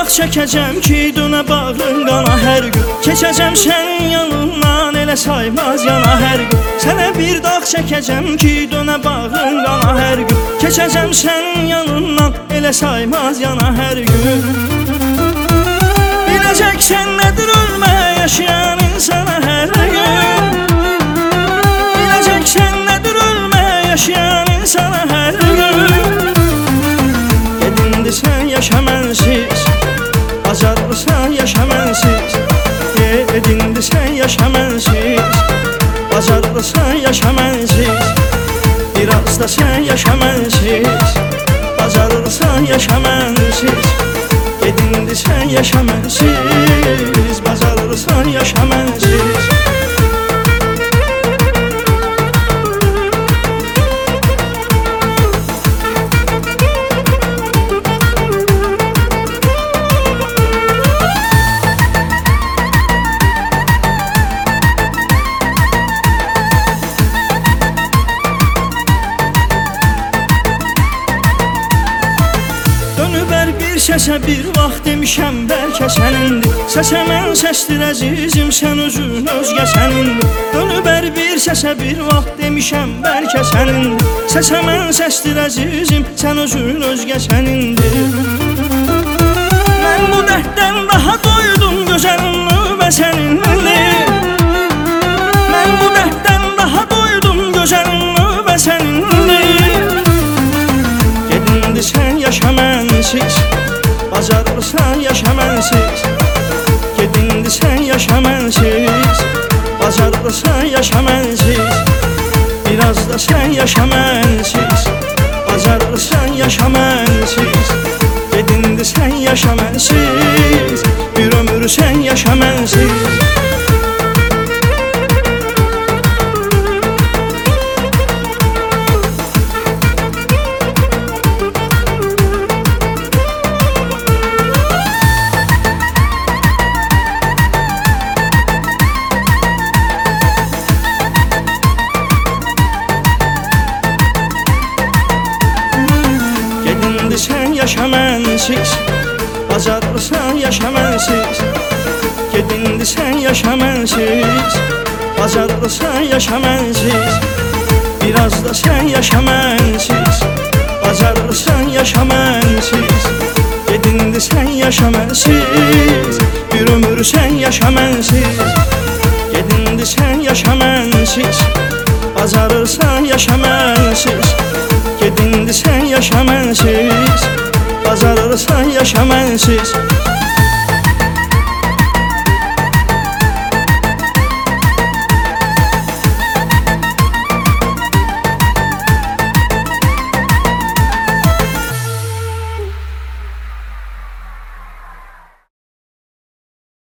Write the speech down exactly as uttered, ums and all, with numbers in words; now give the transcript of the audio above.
dağ çəkəcəm ki, dönə bağrın qana hər gün. Keçəcəm sənin yanından, elə saymaz yana hər gün. Sənə bir dağ çəkəcəm ki, dönə bağrın qana hər gün. Keçəcəm sənin yanından, elə saymaz yana hər gün. Biləcəksən nədir ölmək, yaşayan insana hər gün. Biləcəksən nədir ölmək, yaşayan insana hər gün. Gedindi sən yaşa mənsiz, bacarırsan yaşa mənsiz. Gedindi sən yaşa mənsiz, bacarırsan yaşa mənsiz. Biraz da sən yaşa mənsiz, bacarırsan yaşa mənsiz. Gedindi sən yaşa mənsiz, bacarırsan yaşa mənsiz. Səsə bir vaxt demişəm bəlkə sənindir. Səsə mən səsdir əzizim, sən özün özgə sənindir. Dönübər bir səsə bir vaxt demişəm bəlkə sənindir. Səsə mən səsdir əzizim, sən özün özgə sənindir. Mən bu dərddən daha doydum, gözəlim növbə sənindir. Mən bu dərddən daha doydum, gözəlim növbə sənindir. Gedindi sən yaşa mənsiz, bacarırsan yaşa mənsiz. Gedindi sən yaşa mənsiz, bacarırsan yaşa mənsiz. Biraz da sən yaşa mənsiz, bacarırsan yaşa mənsiz. Gedindi sən yaşa mənsiz, bir ömür sən yaşa mənsiz. Sən yaşa mənsiz, bacarırsan yaşa mənsiz. Gedindi sən yaşa mənsiz, bacarırsan yaşa mənsiz. Biraz da sən yaşa mənsiz, bacarırsan yaşa mənsiz. Gedindi sən yaşa mənsiz, bir ömür sən yaşa mənsiz. Gedindi sən yaşa mənsiz, bacarırsan yaşa mənsiz. Gedindi sən yaşa mənsiz, bacarırsan yaşa mənsiz.